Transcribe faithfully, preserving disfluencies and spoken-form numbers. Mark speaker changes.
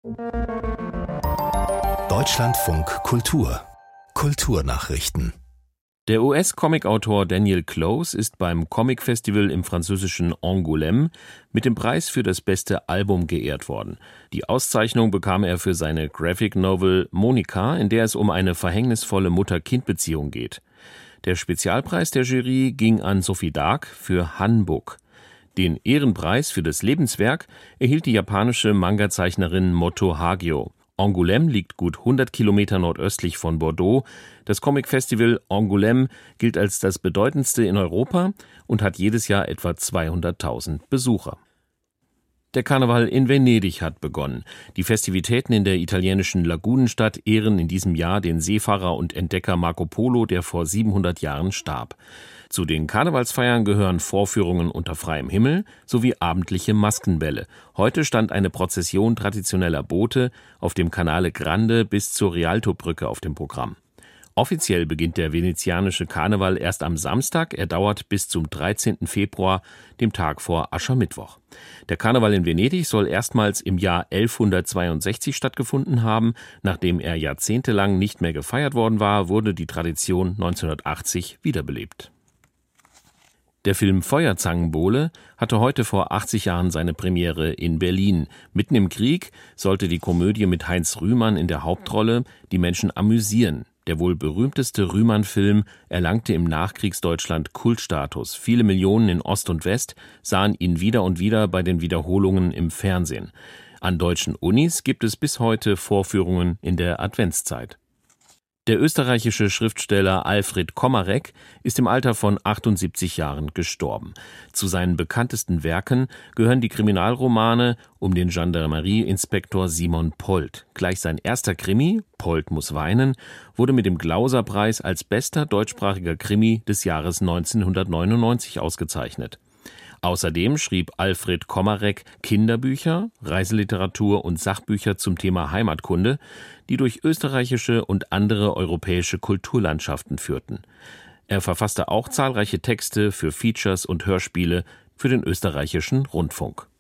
Speaker 1: Deutschlandfunk Kultur Kulturnachrichten.
Speaker 2: Der U S-Comicautor Daniel Clowes ist beim Comic-Festival im französischen Angoulême mit dem Preis für das beste Album geehrt worden. Die Auszeichnung bekam er für seine Graphic Novel Monica, in der es um eine verhängnisvolle Mutter-Kind-Beziehung geht. Der Spezialpreis der Jury ging an Sophie Dark für Hanbok. Den Ehrenpreis für das Lebenswerk erhielt die japanische Manga-Zeichnerin Moto Hagio. Angoulême liegt gut hundert Kilometer nordöstlich von Bordeaux. Das Comic-Festival Angoulême gilt als das bedeutendste in Europa und hat jedes Jahr etwa zweihunderttausend Besucher. Der Karneval in Venedig hat begonnen. Die Festivitäten in der italienischen Lagunenstadt ehren in diesem Jahr den Seefahrer und Entdecker Marco Polo, der vor siebenhundert Jahren starb. Zu den Karnevalsfeiern gehören Vorführungen unter freiem Himmel sowie abendliche Maskenbälle. Heute stand eine Prozession traditioneller Boote auf dem Canale Grande bis zur Rialtobrücke auf dem Programm. Offiziell beginnt der venezianische Karneval erst am Samstag. Er dauert bis zum dreizehnten Februar, dem Tag vor Aschermittwoch. Der Karneval in Venedig soll erstmals im Jahr elfhundertzweiundsechzig stattgefunden haben. Nachdem er jahrzehntelang nicht mehr gefeiert worden war, wurde die Tradition neunzehnhundertachtzig wiederbelebt. Der Film Feuerzangenbowle hatte heute vor achtzig Jahren seine Premiere in Berlin. Mitten im Krieg sollte die Komödie mit Heinz Rühmann in der Hauptrolle die Menschen amüsieren. Der wohl berühmteste Rühmann-Film erlangte im Nachkriegsdeutschland Kultstatus. Viele Millionen in Ost und West sahen ihn wieder und wieder bei den Wiederholungen im Fernsehen. An deutschen Unis gibt es bis heute Vorführungen in der Adventszeit. Der österreichische Schriftsteller Alfred Komarek ist im Alter von achtundsiebzig Jahren gestorben. Zu seinen bekanntesten Werken gehören die Kriminalromane um den Gendarmerieinspektor Simon Polt. Gleich sein erster Krimi, Polt muss weinen, wurde mit dem Glauser-Preis als bester deutschsprachiger Krimi des Jahres neunzehnhundertneunundneunzig ausgezeichnet. Außerdem schrieb Alfred Komarek Kinderbücher, Reiseliteratur und Sachbücher zum Thema Heimatkunde, die durch österreichische und andere europäische Kulturlandschaften führten. Er verfasste auch zahlreiche Texte für Features und Hörspiele für den österreichischen Rundfunk.